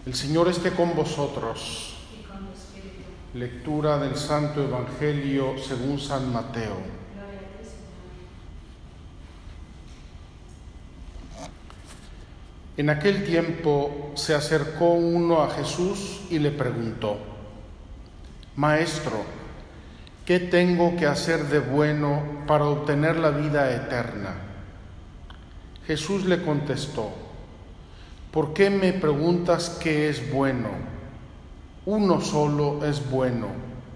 El Señor esté con vosotros. Y con tu espíritu. Lectura del Santo Evangelio según San Mateo. Gloria a ti, Señor. En aquel tiempo se acercó uno a Jesús y le preguntó: Maestro, ¿qué tengo que hacer de bueno para obtener la vida eterna? Jesús le contestó: ¿Por qué me preguntas qué es bueno? Uno solo es bueno.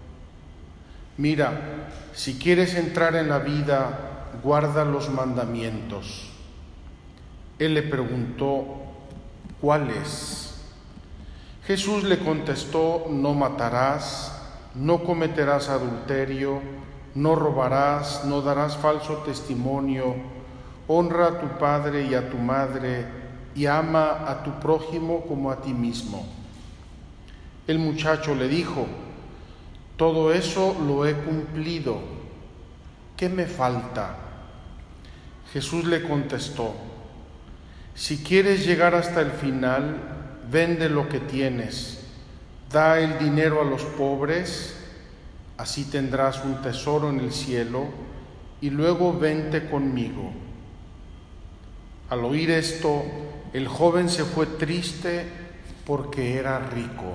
Mira, si quieres entrar en la vida, guarda los mandamientos. Él le preguntó: ¿cuáles? Jesús le contestó: no matarás, no cometerás adulterio, no robarás, no darás falso testimonio, honra a tu padre y a tu madre, y ama a tu prójimo como a ti mismo. El muchacho le dijo: todo eso lo he cumplido. ¿Qué me falta? Jesús le contestó: si quieres llegar hasta el final, vende lo que tienes, da el dinero a los pobres, así tendrás un tesoro en el cielo, y luego vente conmigo. Al oír esto, el joven se fue triste porque era rico.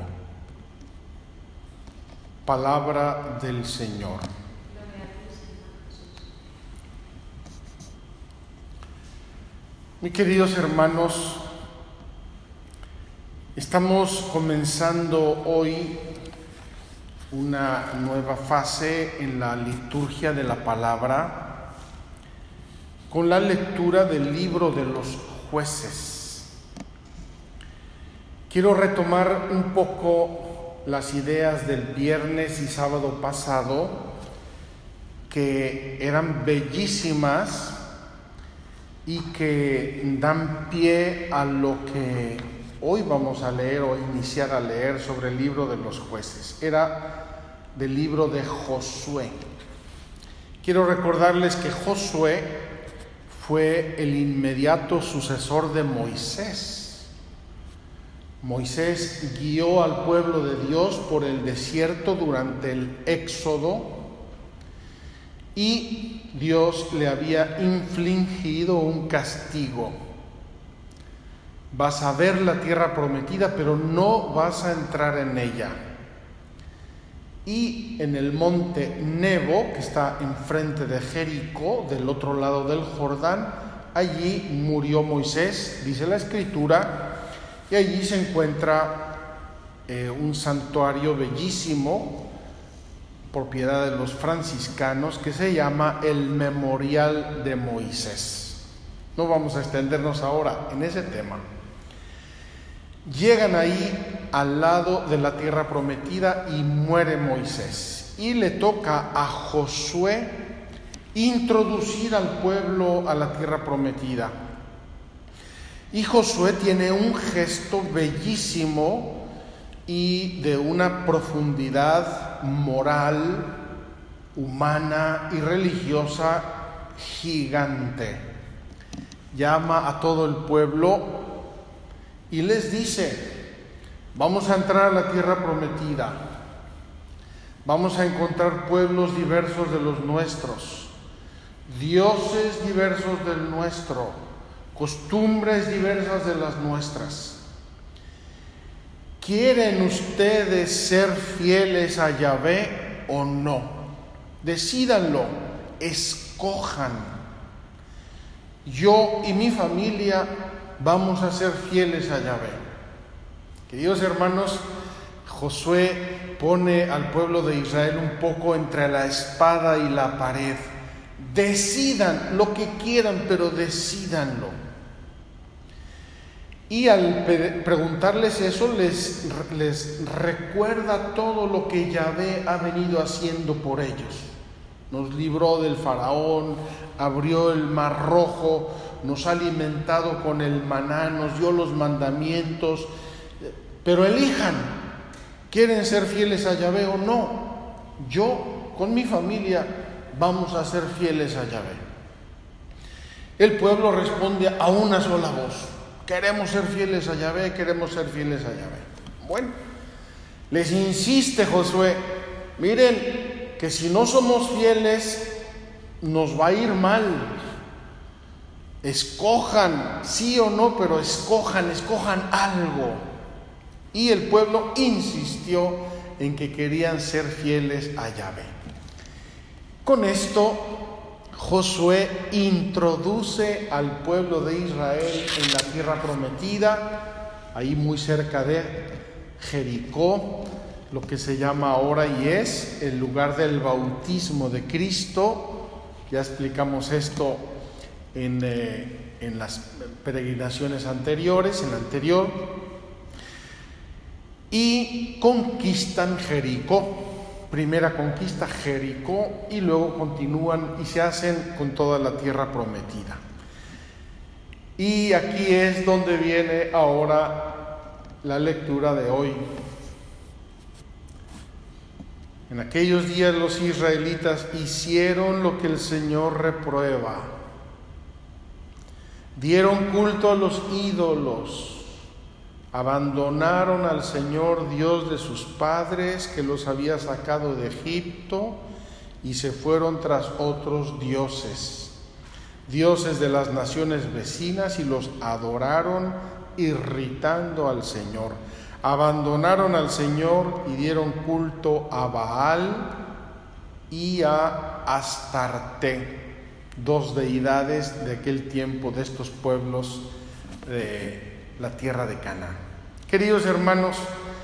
Palabra del Señor. Gloria a ti, Señor Jesús. Mis queridos hermanos, estamos comenzando hoy una nueva fase en la liturgia de la palabra con la lectura del libro de los Jueces. Quiero retomar un poco las ideas del viernes y sábado pasado, que eran bellísimas y que dan pie a lo que hoy vamos a leer o iniciar a leer sobre el libro de los Jueces. Era del libro de Josué. Quiero recordarles que Josué fue el inmediato sucesor de Moisés. Moisés guió al pueblo de Dios por el desierto durante el Éxodo y Dios le había infligido un castigo. Vas a ver la tierra prometida, pero no vas a entrar en ella. Y en el monte Nebo, que está enfrente de Jericó, del otro lado del Jordán, allí murió Moisés, dice la Escritura, y allí se encuentra un santuario bellísimo, propiedad de los franciscanos, que se llama el Memorial de Moisés. No vamos a extendernos ahora en ese tema. Llegan ahí al lado de la tierra prometida y muere Moisés. Y le toca a Josué introducir al pueblo a la tierra prometida. Y Josué tiene un gesto bellísimo y de una profundidad moral, humana y religiosa gigante. Llama a todo el pueblo y les dice: vamos a entrar a la tierra prometida, vamos a encontrar pueblos diversos de los nuestros, dioses diversos del nuestro, costumbres diversas de las nuestras. ¿Quieren ustedes ser fieles a Yahvé o no? Decídanlo, escojan. Yo y mi familia vamos a ser fieles a Yahvé. Queridos hermanos, Josué pone al pueblo de Israel un poco entre la espada y la pared. Decidan lo que quieran, pero decídanlo. Y al preguntarles eso, les recuerda todo lo que Yahvé ha venido haciendo por ellos. Nos libró del faraón, abrió el mar rojo, nos ha alimentado con el maná, nos dio los mandamientos. Pero elijan, ¿quieren ser fieles a Yahvé o no? Yo, con mi familia, vamos a ser fieles a Yahvé. El pueblo responde a una sola voz: Queremos ser fieles a Yahvé, queremos ser fieles a Yahvé. Bueno, les insiste Josué, miren que si no somos fieles nos va a ir mal. Escojan, sí o no, pero escojan algo. Y el pueblo insistió en que querían ser fieles a Yahvé. Con esto, Josué introduce al pueblo de Israel en la tierra prometida, ahí muy cerca de Jericó, lo que se llama ahora y es el lugar del bautismo de Cristo. Ya explicamos esto en las peregrinaciones anteriores, en la anterior. Y conquistan Jericó. Primera conquista Jericó y luego continúan y se hacen con toda la tierra prometida. Y aquí es donde viene ahora la lectura de hoy. En aquellos días los israelitas hicieron lo que el Señor reprueba. Dieron culto a los ídolos. Abandonaron al Señor Dios de sus padres, que los había sacado de Egipto, y se fueron tras otros dioses, dioses de las naciones vecinas, y los adoraron, irritando al Señor. Abandonaron al Señor y dieron culto a Baal y a Astarte, dos deidades de aquel tiempo, de estos pueblos de la tierra de Canaán. Queridos hermanos,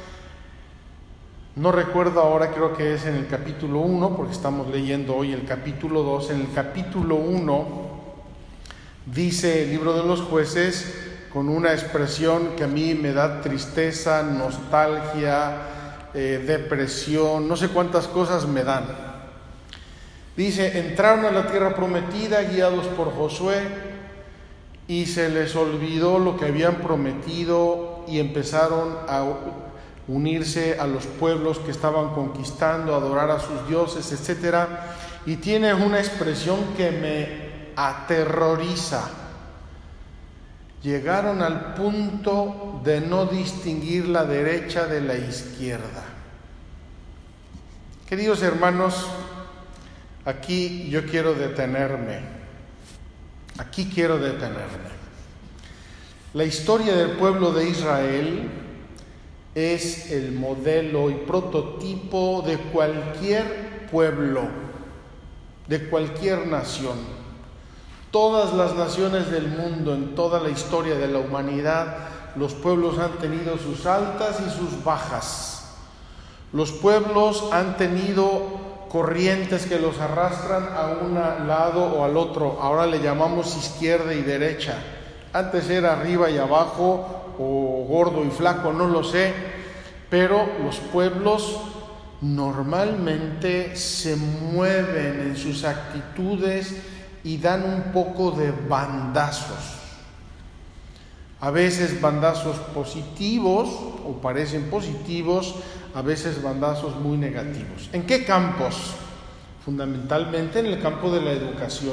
no recuerdo ahora, creo que es en el capítulo 1, porque estamos leyendo hoy el capítulo 2. En el capítulo 1 dice el libro de los Jueces, con una expresión que a mí me da tristeza, nostalgia, depresión, no sé cuántas cosas me dan. Dice, entraron a la tierra prometida guiados por Josué, y se les olvidó lo que habían prometido y empezaron a unirse a los pueblos que estaban conquistando, a adorar a sus dioses, etc. Y tiene una expresión que me aterroriza. Llegaron al punto de no distinguir la derecha de la izquierda. Queridos hermanos, aquí yo quiero detenerme. Aquí quiero detenerme. La historia del pueblo de Israel es el modelo y prototipo de cualquier pueblo, de cualquier nación. Todas las naciones del mundo, en toda la historia de la humanidad, los pueblos han tenido sus altas y sus bajas. Los pueblos han tenido corrientes que los arrastran a un lado o al otro. Ahora le llamamos izquierda y derecha. Antes era arriba y abajo, o gordo y flaco, no lo sé. Pero los pueblos normalmente se mueven en sus actitudes y dan un poco de bandazos. A veces bandazos positivos, o parecen positivos, a veces bandazos muy negativos. ¿En qué campos? Fundamentalmente en el campo de la educación.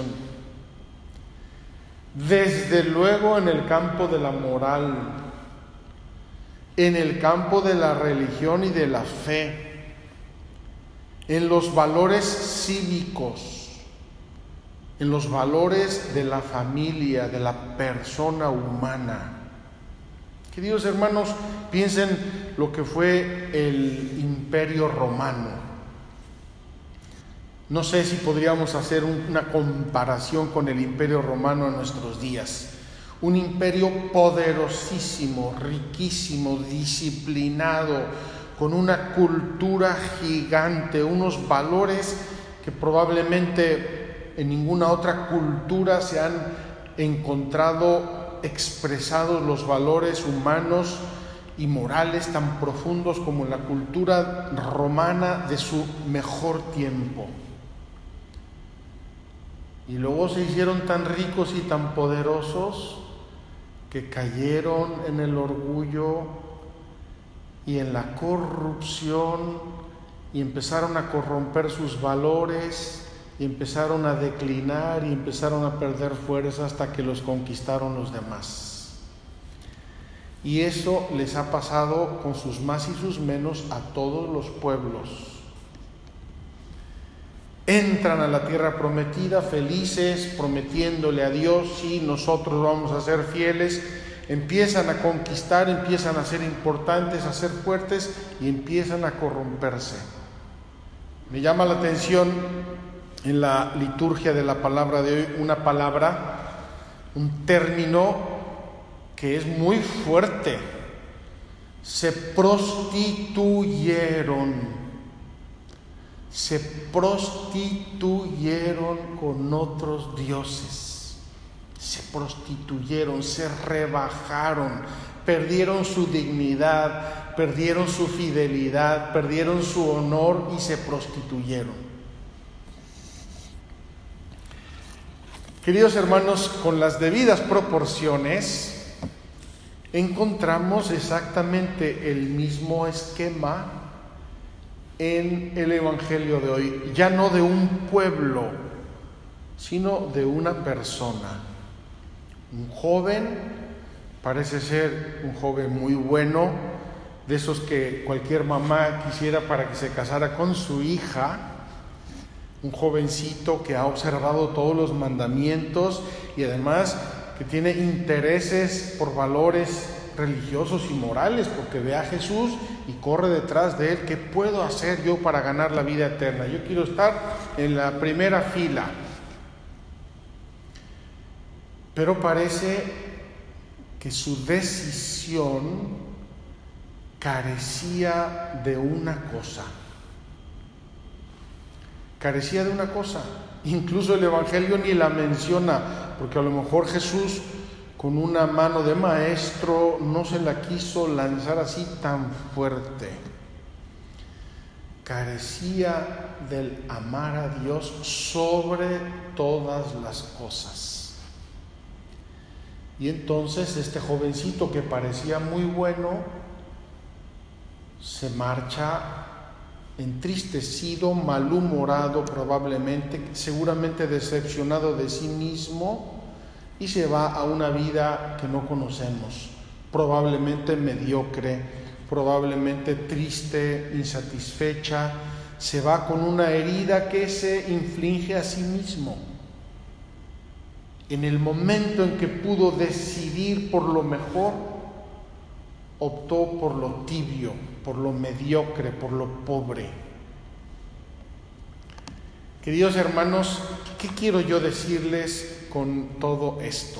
Desde luego en el campo de la moral, en el campo de la religión y de la fe, en los valores cívicos, en los valores de la familia, de la persona humana. Queridos hermanos, piensen lo que fue el Imperio Romano. No sé si podríamos hacer una comparación con el Imperio Romano en nuestros días. Un imperio poderosísimo, riquísimo, disciplinado, con una cultura gigante, unos valores que probablemente en ninguna otra cultura se han encontrado expresados, los valores humanos y morales tan profundos como en la cultura romana de su mejor tiempo. Y luego se hicieron tan ricos y tan poderosos que cayeron en el orgullo y en la corrupción y empezaron a corromper sus valores y empezaron a declinar y empezaron a perder fuerza hasta que los conquistaron los demás. Y eso les ha pasado con sus más y sus menos a todos los pueblos. Entran a la tierra prometida felices, prometiéndole a Dios: sí, nosotros vamos a ser fieles. Empiezan a conquistar, empiezan a ser importantes, a ser fuertes, y empiezan a corromperse. Me llama la atención en la liturgia de la palabra de hoy una palabra, un término que es muy fuerte: se prostituyeron con otros dioses, se prostituyeron, se rebajaron, perdieron su dignidad, perdieron su fidelidad, perdieron su honor y se prostituyeron. Queridos hermanos, con las debidas proporciones encontramos exactamente el mismo esquema en el Evangelio de hoy, ya no de un pueblo, sino de una persona. Un joven, parece ser un joven muy bueno, de esos que cualquier mamá quisiera para que se casara con su hija, un jovencito que ha observado todos los mandamientos y además que tiene intereses por valores religiosos y morales, porque ve a Jesús y corre detrás de él. ¿Qué puedo hacer yo para ganar la vida eterna? Yo quiero estar en la primera fila. Pero parece que su decisión carecía de una cosa. Carecía de una cosa. Incluso el Evangelio ni la menciona, porque a lo mejor Jesús, con una mano de maestro, no se la quiso lanzar así tan fuerte. Carecía del amar a Dios sobre todas las cosas. Y entonces este jovencito, que parecía muy bueno, se marcha entristecido, malhumorado probablemente, seguramente decepcionado de sí mismo, y se va a una vida que no conocemos, probablemente mediocre, probablemente triste, insatisfecha. Se va con una herida que se inflige a sí mismo. En el momento en que pudo decidir por lo mejor, optó por lo tibio, por lo mediocre, por lo pobre. Queridos hermanos, ¿qué quiero yo decirles con todo esto?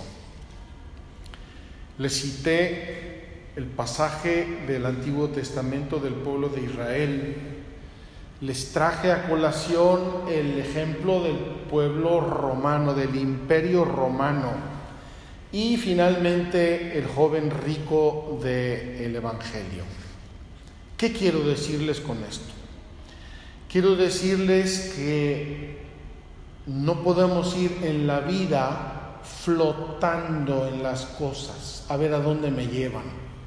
Les cité el pasaje del Antiguo Testamento del pueblo de Israel. Les traje a colación el ejemplo del pueblo romano, del imperio romano, y finalmente el joven rico del Evangelio. ¿Qué quiero decirles con esto? Quiero decirles que no podemos ir en la vida flotando en las cosas, a ver a dónde me llevan.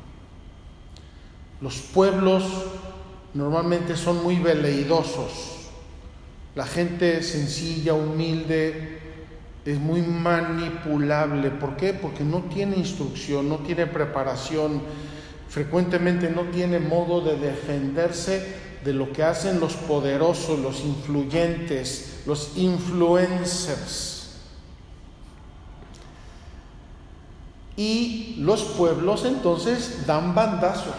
Los pueblos normalmente son muy veleidosos. La gente sencilla, humilde, es muy manipulable. ¿Por qué? Porque no tiene instrucción, no tiene preparación, frecuentemente no tiene modo de defenderse de lo que hacen los poderosos, los influyentes, los influencers. Y los pueblos entonces dan bandazos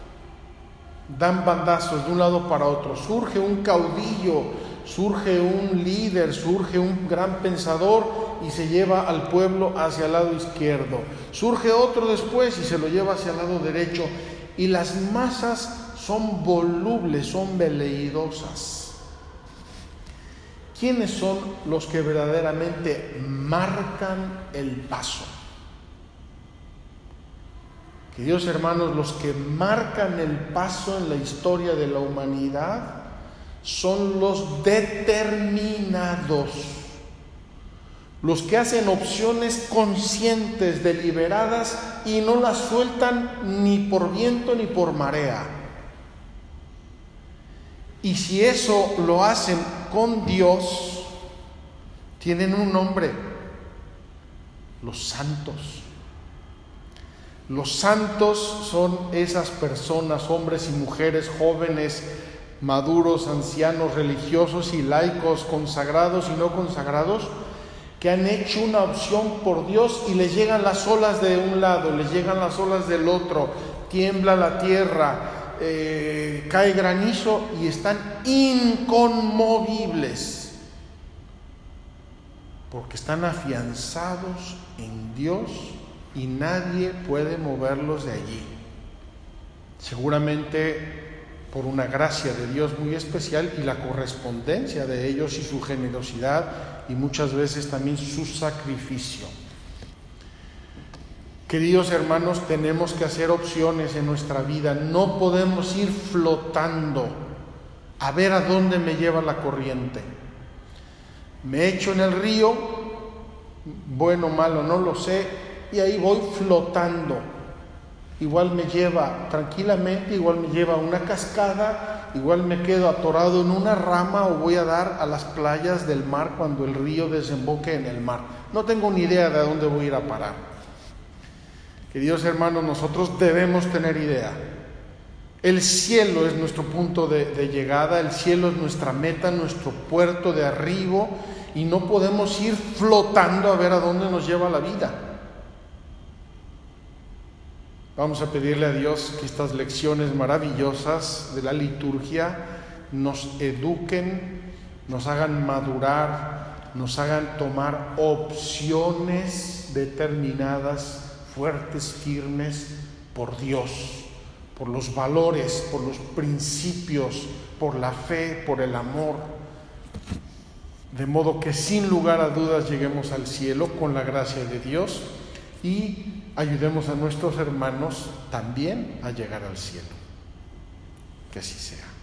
de un lado para otro. Surge un caudillo, surge un líder, surge un gran pensador y se lleva al pueblo hacia el lado izquierdo. Surge otro después y se lo lleva hacia el lado derecho. Y las masas son volubles, son veleidosas. ¿Quiénes son los que verdaderamente marcan el paso? Queridos hermanos, los que marcan el paso en la historia de la humanidad son los determinados, los que hacen opciones conscientes, deliberadas, y no las sueltan ni por viento ni por marea. Y si eso lo hacen con Dios, tienen un nombre: los santos. Los santos son esas personas, hombres y mujeres, jóvenes, maduros, ancianos, religiosos y laicos, consagrados y no consagrados, que han hecho una opción por Dios y les llegan las olas de un lado, les llegan las olas del otro, tiembla la tierra, cae granizo y están inconmovibles, porque están afianzados en Dios y nadie puede moverlos de allí. Seguramente por una gracia de Dios muy especial y la correspondencia de ellos y su generosidad y muchas veces también su sacrificio. Queridos hermanos, tenemos que hacer opciones en nuestra vida. No podemos ir flotando a ver a dónde me lleva la corriente. Me echo en el río, bueno o malo, no lo sé, y ahí voy flotando. Igual me lleva tranquilamente, igual me lleva a una cascada, igual me quedo atorado en una rama o voy a dar a las playas del mar cuando el río desemboque en el mar. No tengo ni idea de a dónde voy a ir a parar. Queridos hermanos, nosotros debemos tener idea. El cielo es nuestro punto de llegada, el cielo es nuestra meta, nuestro puerto de arribo, y no podemos ir flotando a ver a dónde nos lleva la vida. Vamos a pedirle a Dios que estas lecciones maravillosas de la liturgia nos eduquen, nos hagan madurar, nos hagan tomar opciones determinadas, fuertes, firmes, por Dios, por los valores, por los principios, por la fe, por el amor, de modo que sin lugar a dudas lleguemos al cielo con la gracia de Dios y ayudemos a nuestros hermanos también a llegar al cielo. Que así sea.